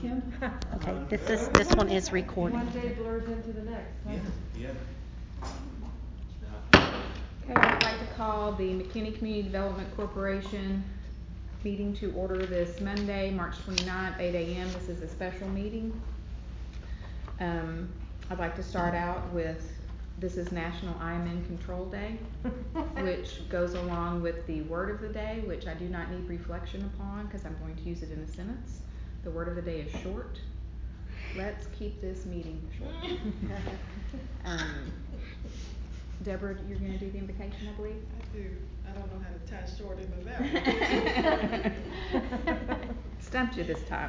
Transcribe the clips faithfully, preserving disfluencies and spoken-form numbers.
Kim? Okay, this is this one is recording. One day blurs into the next. Huh? Yeah, Okay, I'd like to call the McKinney Community Development Corporation meeting to order this Monday, March twenty-ninth, eight A M This is a special meeting. Um, I'd like to start out with, this is National I M N Control Day, which goes along with the word of the day, which I do not need reflection upon because I'm going to use it in a sentence. The word of the day is short. Let's keep this meeting short. um, Deborah, you're going to do the invocation, I believe? I do. I don't know how to tie short into that one. Stumped you this time.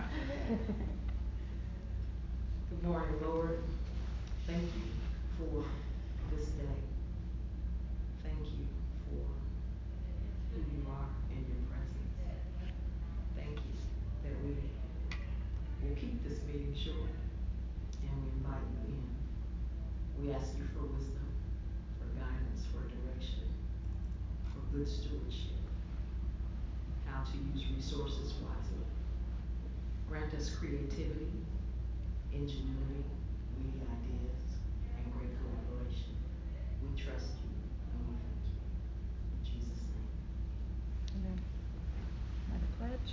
Good morning, Lord. Thank you for this day. Thank you for who you are and your presence. Thank you that we will keep this meeting short and we invite you in. We ask you for wisdom, for guidance, for direction, for good stewardship, how to use resources wisely. Grant us creativity, ingenuity, witty ideas, and great collaboration. We trust you and we thank you. In Jesus' name. Amen. By the pledge.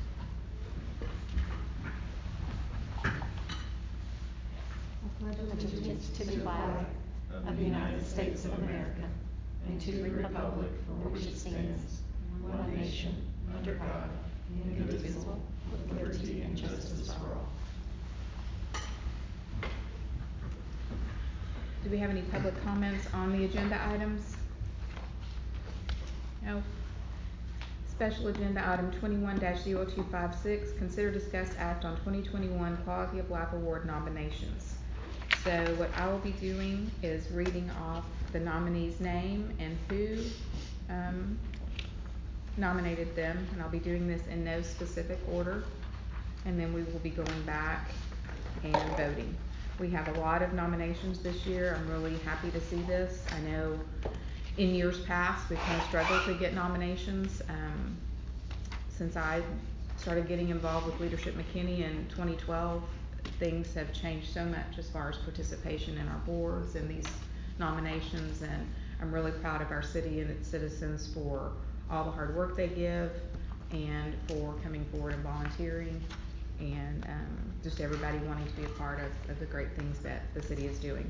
I pledge allegiance to the flag of the United States of America and to the republic for which it stands, one nation, under God, indivisible, with liberty and justice for all. Do we have any public comments on the agenda items? No. Special agenda item twenty-one dash zero two five six, consider discuss act on twenty twenty-one Quality of Life Award nominations. So what I will be doing is reading off the nominee's name and who um, nominated them, and I'll be doing this in no specific order, and then we will be going back and voting. We have a lot of nominations this year. I'm really happy to see this. I know in years past we've kind of struggled to get nominations. Um, since I started getting involved with Leadership McKinney in twenty twelve, things have changed so much as far as participation in our boards and these nominations, and I'm really proud of our city and its citizens for all the hard work they give and for coming forward and volunteering, and um, just everybody wanting to be a part of, of the great things that the city is doing.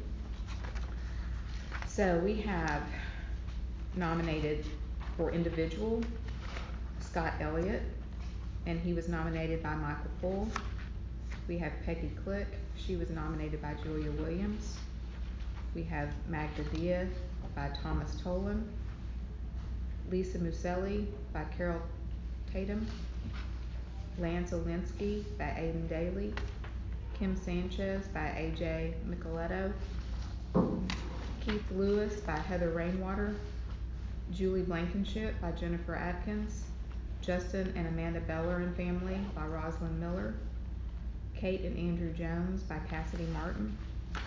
So we have nominated for individual Scott Elliott, and he was nominated by Michael Poole. We have Peggy Click. She was nominated by Julia Williams. We have Magda Dia by Thomas Tolan. Lisa Muselli by Carol Tatum. Lance Olinsky by Aiden Daly. Kim Sanchez by A J Micheletto. Keith Lewis by Heather Rainwater. Julie Blankenship by Jennifer Atkins. Justin and Amanda Beller and Family by Rosalind Miller. Kate and Andrew Jones by Cassidy Martin.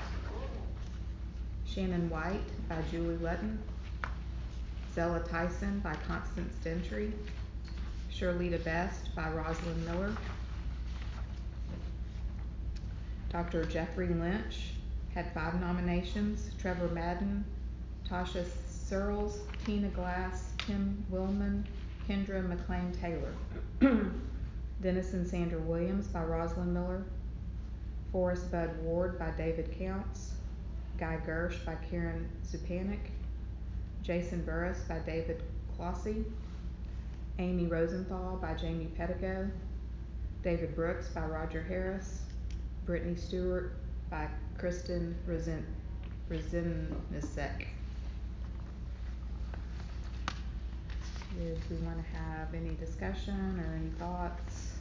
Shannon White by Julie Lutton. Zella Tyson by Constance Gentry. Shirlita Best by Rosalind Miller. Doctor Jeffrey Lynch had five nominations. Trevor Madden, Tasha Searles, Tina Glass, Tim Willman, Kendra McLean Taylor. Dennis and Sandra Williams by Rosalind Miller. Forrest Bud Ward by David Counts. Guy Gersh by Karen Zupanik. Jason Burris by David Clossy. Amy Rosenthal by Jamie Pettigo. David Brooks by Roger Harris. Brittany Stewart by Kristen Rezen Rezenisek. Did we want to have any discussion or any thoughts?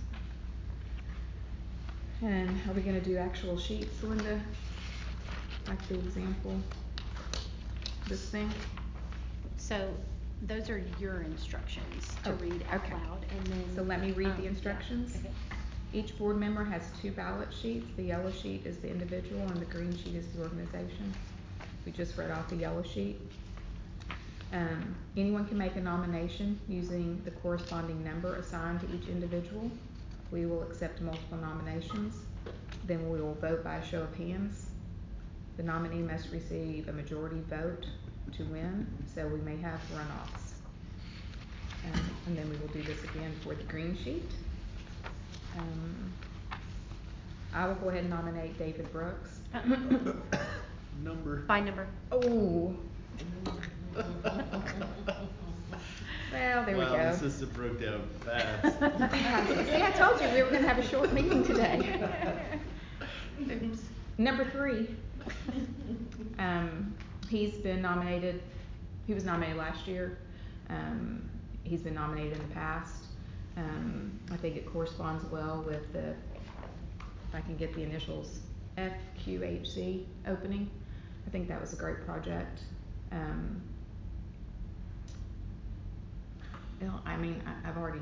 And are we going to do actual sheets, Linda? Like the example, this thing? So those are your instructions to oh, read out okay. loud, and then so let me read um, the instructions. Yeah. Okay. Each board member has two ballot sheets. The yellow sheet is the individual and the green sheet is the organization. We just read off the yellow sheet. Um, anyone can make a nomination using the corresponding number assigned to each individual. We will accept multiple nominations. Then we will vote by a show of hands. The nominee must receive a majority vote to win, so we may have runoffs. Um, and then we will do this again for the green sheet. Um, I will go ahead and nominate David Brooks. Number. By number. Oh. Well, there wow, we go. the system broke down fast. See, I told you we were going to have a short meeting today. Oops. Number three. Um, he's been nominated. He was nominated last year. Um, he's been nominated in the past. Um, I think it corresponds well with the, if I can get the initials, F Q H C opening. I think that was a great project. Um, you know, I mean, I, I've already,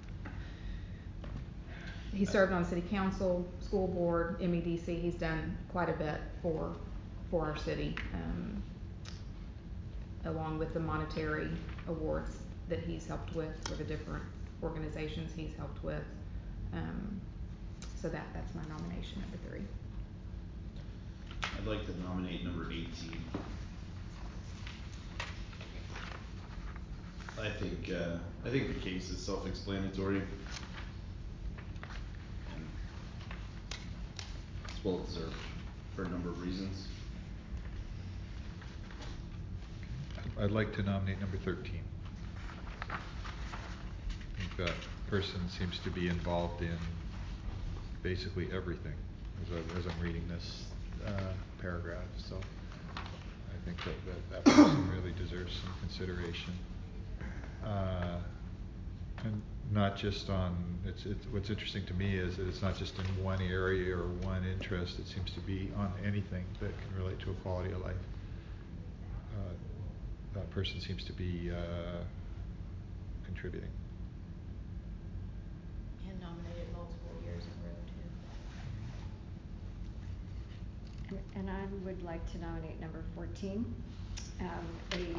he served on city council, school board, M E D C. He's done quite a bit for, for our city, um, along with the monetary awards that he's helped with for the different organizations he's helped with. Um, so that, that's my nomination, number three. I'd like to nominate number eighteen. I think uh, I think the case is self-explanatory, and it's well deserved for a number of reasons. I'd like to nominate number thirteen. I think that person seems to be involved in basically everything as, I, as I'm reading this uh, paragraph. So I think that that, that person really deserves some consideration. Uh, and not just on, it's, it's, what's interesting to me is that it's not just in one area or one interest. It seems to be on anything that can relate to a quality of life. Uh, that person seems to be uh, contributing. And nominated multiple years in a row too. And, and I would like to nominate number fourteen, um, a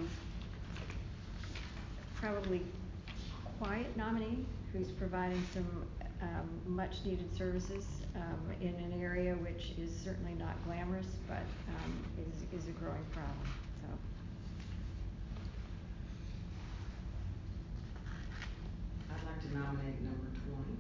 probably quiet nominee who's providing some um, much needed services um, in an area which is certainly not glamorous, but um, is, is a growing problem. So. I'd like to nominate number twenty.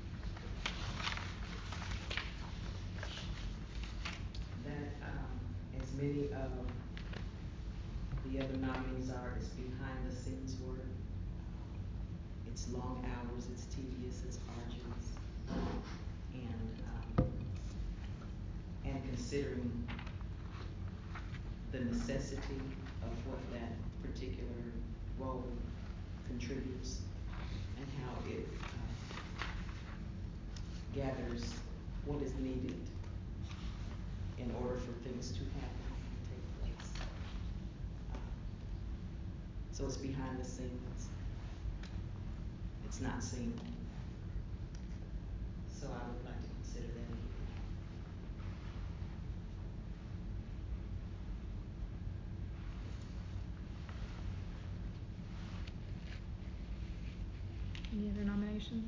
That, um, as many of the other nominees are, is behind the scenes work. It's long hours, it's tedious, it's arduous. And, um, and considering the necessity of what that particular role contributes and how it uh, gathers what is needed in order for things to happen and take place. Um, so it's behind the scenes. It's not seen. So I would like to consider that again. Any other nominations?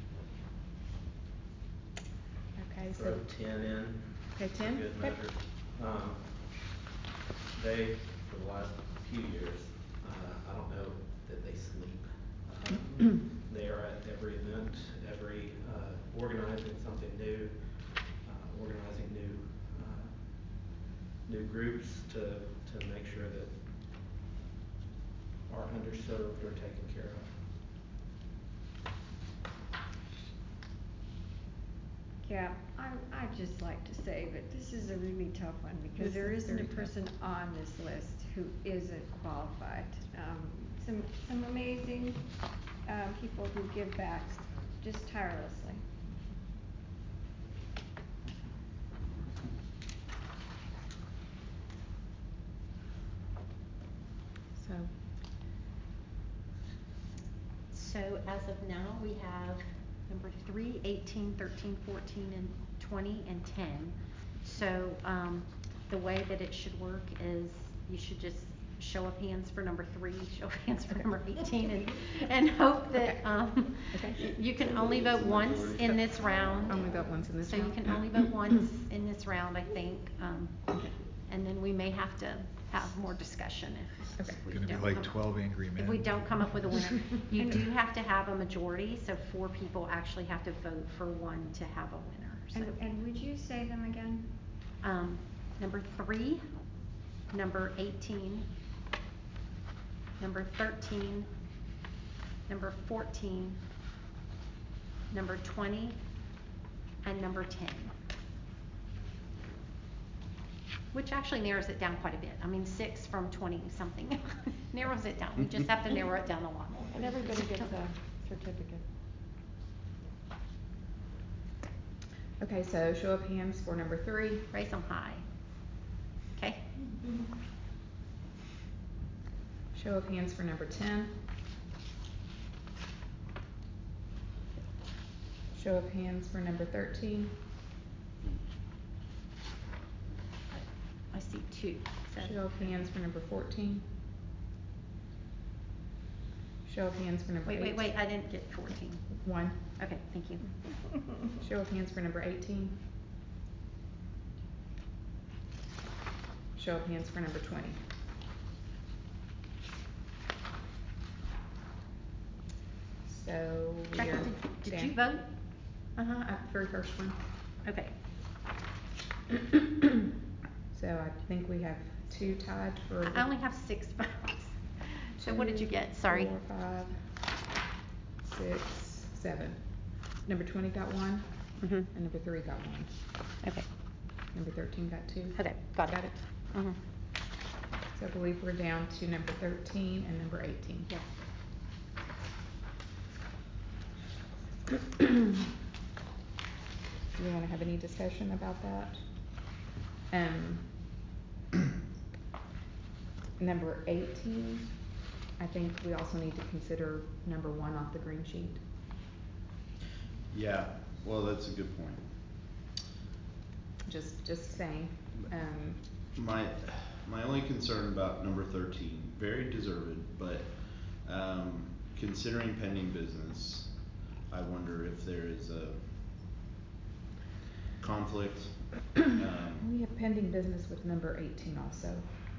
Okay, so. Throw ten in. Okay, for ten? Good Okay. measure. Um, they, for the last few years, uh, I don't know that they sleep. Um, they are at every event, every, uh, organizing something new, uh, organizing new, uh, new groups to, to make sure that our underserved are taken care of. Yeah, I, I'd just like to say that this is a really tough one because This there is isn't a very tough. person on this list who isn't qualified. Um, some, some amazing, um, people who give back just tirelessly. So. So as of now, we have number three, eighteen, thirteen, fourteen, and twenty, and ten. So um, the way that it should work is you should just show of hands for number three, show of hands for number eighteen, and, and hope that, Okay. um, Okay. y- you can only vote once in this round. Only vote once in this So you round? can only vote once in this round, I think, um, Okay. and then we may have to have more discussion if, Okay. if we Gonna be don't like come up- twelve angry men. If we don't come up with a winner. You do have to have a majority, so four people actually have to vote for one to have a winner, so. And, and would you say them again? Um, number three, number eighteen, number thirteen, number fourteen, number twenty, and number ten. Which actually narrows it down quite a bit. I mean, six from twenty something narrows it down. We just have to narrow it down a lot. And everybody gets a certificate. Okay, so show of hands for number three. Raise them high. Okay? Show of hands for number ten. Show of hands for number thirteen. I see two. So. Show of hands for number fourteen. Show of hands for number Wait, eight. wait, wait, I didn't get fourteen. One. Okay, thank you. Show of hands for number eighteen. Show of hands for number twenty. So we Jackie, are did, did down- you vote? Uh-huh, at the very first one. Okay. So I think we have two tied for. I only have six votes. So what did you get? Sorry. Four, five, six, seven. Number twenty got one. Mhm. And number three got one. Okay. Number thirteen got two. Okay, got it. Got it? Mhm. So I believe we're down to number thirteen and number eighteen. Yes. Do we wanna have any discussion about that? Um, number eighteen, I think we also need to consider number one off the green sheet. Yeah, well, that's a good point. Just, just saying, um. My, my only concern about number thirteen, very deserved, but, um, considering pending business, I wonder if there is a conflict, um. We have pending business with number eighteen also.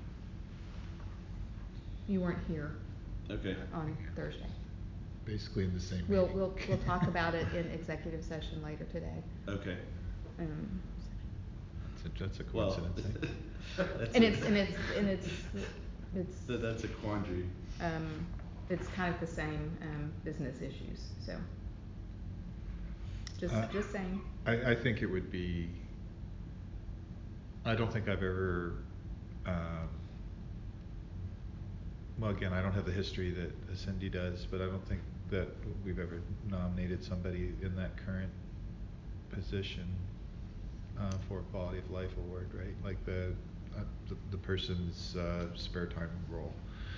You weren't here Okay. on Thursday. Basically in the same We'll, meeting. we'll, we'll talk about it in executive session later today. Okay. Um, That's a, that's a Well, coincidence, eh? that's and a- it's, and it's, and it's, it's. That, that's a quandary. Um, it's kind of the same, um, business issues, so. Just, Uh, just saying. I, I think it would be, I don't think I've ever, um, well, again, I don't have the history that Cindy does, but I don't think that we've ever nominated somebody in that current position, uh, for a quality of life award, right? Like the, uh, the, the person's, uh, spare time role.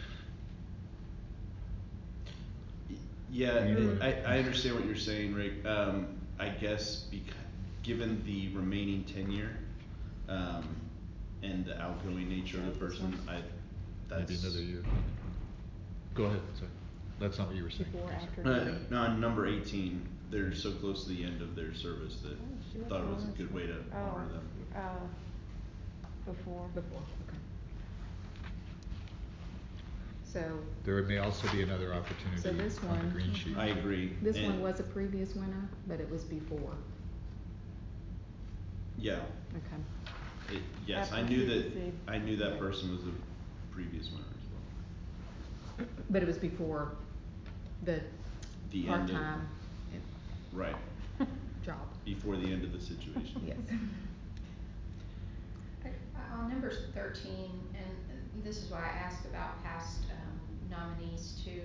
Y- Yeah, You I, would. I understand what you're saying, Rick. Um, I guess becau- given the remaining tenure, um, and the outgoing nature of the person, I, that's. Maybe another year. Go ahead, sorry. That's not what you were saying. Before, I'm after. sorry. Uh, no, on number eighteen, they're so close to the end of their service that Oh, thought it was a good way to honor them. uh, before. Before, okay. So. There may also be another opportunity So this on one- the green sheet. I agree. This and- one was a previous winner, but it was before. Yeah, Okay. it, yes, I After knew that, P V C. I knew that person was a previous winner as well. But it was before the The end of- part-time Right, job. before the end of the situation. Yes. I- On number thirteen, and this is why I asked about past um, nominees too.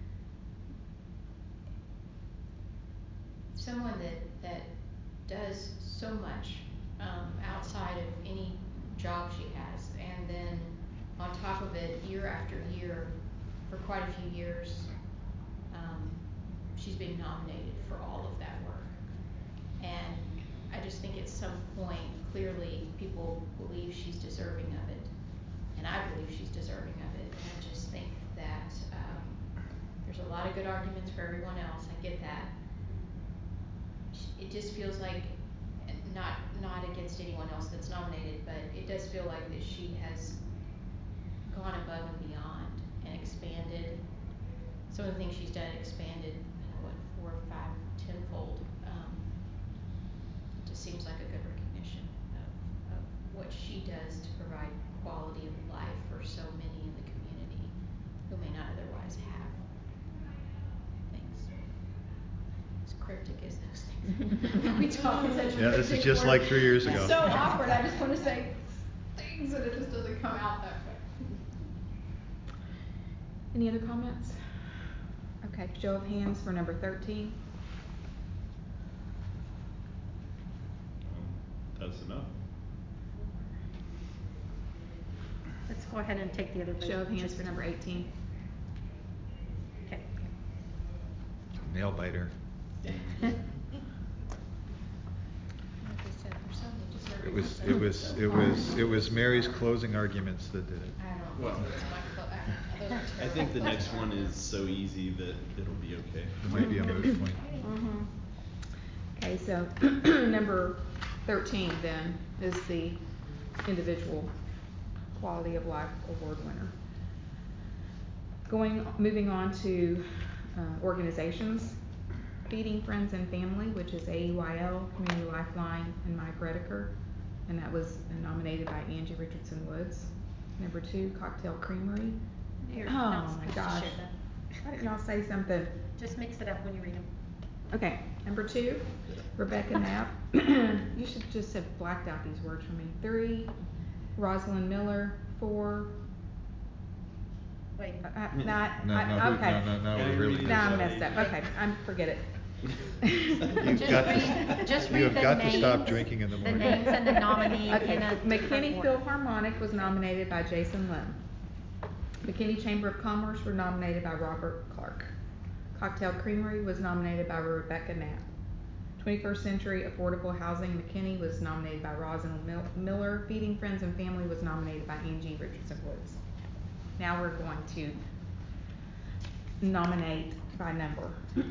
Someone that, that does so much um, outside of any job she has, and then on top of it, year after year, for quite a few years, um, she's been nominated for all of that work. And I just think at some point, clearly, people believe she's deserving of it. and I believe she's deserving of it. And I just think that, um, there's a lot of good arguments for everyone else, I get that. It just feels like, not, not against anyone else that's nominated, but it does feel like that she has gone above and beyond and expanded. Some of the things she's done expanded, you know, what, four, five, tenfold. Um, it just seems like a good recognition of, of what she does to provide quality of life for so many in the community who may not otherwise have things. As cryptic as those things. We talk in such Yeah, this is cryptic just words. like three years ago. It's so awkward. I just want to say things and it just doesn't come out that way. Any other comments? Okay, show of hands for number thirteen. Um, that's enough. Let's go ahead and take the other vote. Show of hands Just- for number eighteen. Okay. Nail biter. It was, it was, it was, it was Mary's closing arguments that did it. I don't Well, think it's my clo- I- those are I terrible. think the next one is so easy that it'll be okay. It might be a moot point. Mhm. Okay, so number thirteen then is the individual quality of life award winner. Going, moving on to uh, organizations. Feeding Friends and Family, which is A E Y L, Community Lifeline, and Mike Redeker, and that was nominated by Angie Richardson Woods. Number two, Cocktail Creamery. You're Oh not my supposed to gosh. share that. Why didn't y'all say something? Just mix it up when you read them. Okay, number two, Rebecca Knapp. You should just have blacked out these words for me. Three, Rosalind Miller. Four, Wait. uh, not, No, I, no, who- okay. no, no, no, we're really. Now I'm messed up. Okay, I'm, forget it. You've Just got read- to, just you read have the got to stop names- drinking in the the morning. names and the nominee Okay, in a McKinney different order. Philharmonic was nominated by Jason Lim. McKinney Chamber of Commerce were nominated by Robert Clark. Cocktail Creamery was nominated by Rebecca Knapp. twenty-first Century Affordable Housing McKinney was nominated by Rosalind Mil- Miller. Feeding Friends and Family was nominated by Angie Richardson Woods. Now we're going to nominate by number.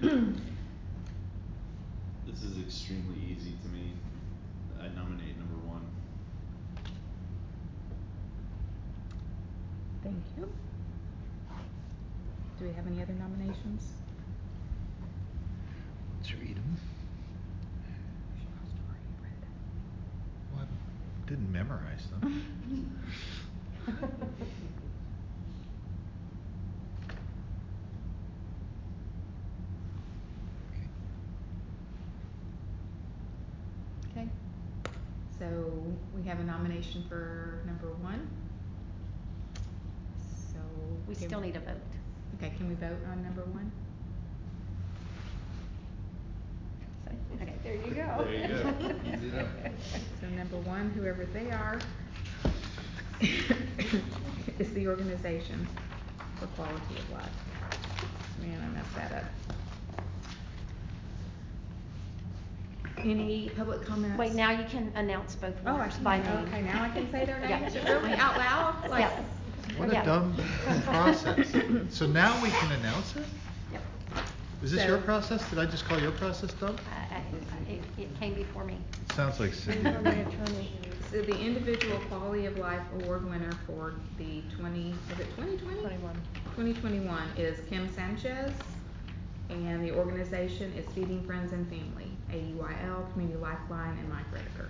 This is extremely easy to me. I nominate number one. Thank you. Do we have any other nominations? Let's read them. Well, I didn't memorize them. Okay. So we have a nomination for number one. So We can- still need a vote. Okay, can we vote on number one? Okay, there you go. There you go. Easy enough. So number one, whoever they are, is the Organization for Quality of Life. Man, I messed that up. Any public comments? Wait, now you can announce both Oh, I winners can, by name. okay, now I can say their Yeah. names really out loud? Like- Yes. What a Yeah. dumb process. So now we can announce it? Yep. Is this So- your process? Did I just call your process dumb? I- I- It, it came before me. It sounds like Cindy. to me. So the individual quality of life award winner for the twenty, is it twenty twenty? Twenty-one. Twenty twenty-one is Kim Sanchez, and the organization is Feeding Friends and Family, A E Y L, Community Lifeline, and Mike Redeker.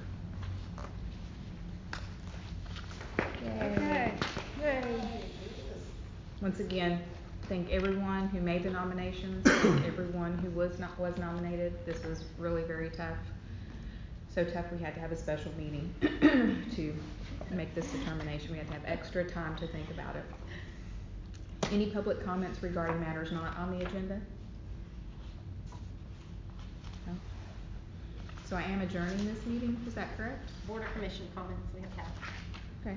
Okay. Yay. Once again, thank everyone who made the nominations, thank everyone who was not, was nominated. This was really very tough. So tough we had to have a special meeting to make this determination. We had to have extra time to think about it. Any public comments regarding matters not on the agenda? No? So I am adjourning this meeting, is that correct? Board or commission comments we have had. Okay.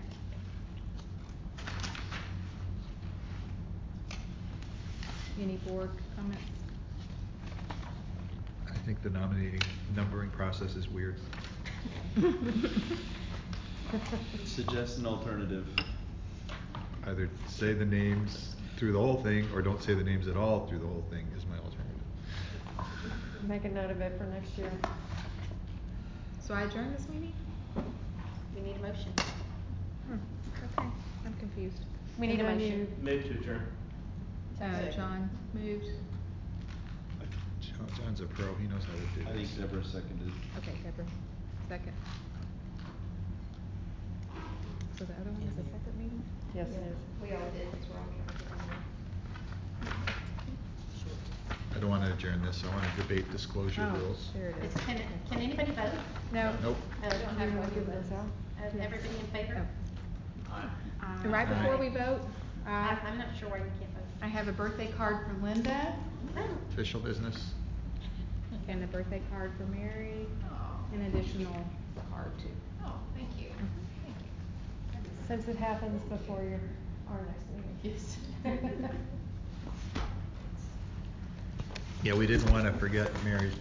Any board comments? I think the nominating numbering process is weird. Suggest an alternative. either say the names through the whole thing, or don't say the names at all through the whole thing is my alternative. Make a note of it for next year. So I adjourn this meeting? We need a motion. Hmm, okay, I'm confused. We need a And then motion. Move to adjourn. Uh, John moved. John- John's a pro, he knows how to do I this. think Deborah seconded. Okay, Deborah, second. So the other one is a separate meeting? Yes, it is. We all did, because we're all trying to get on I don't wanna adjourn this, I wanna debate disclosure Oh, rules. there it there. is. Is, can, can anybody vote? No. Nope. Oh, we don't have You one. wanna give those out? Uh, everybody in favor? Oh. Aye. Right Aye. before we vote, uh, I, I'm not sure why you can't vote. I have a birthday card for Linda Official business? and a birthday card for Mary, Oh, an additional card too. oh, thank you, thank you. Since it happens before your, our next meeting. Yes. Yeah, we didn't wanna forget Mary's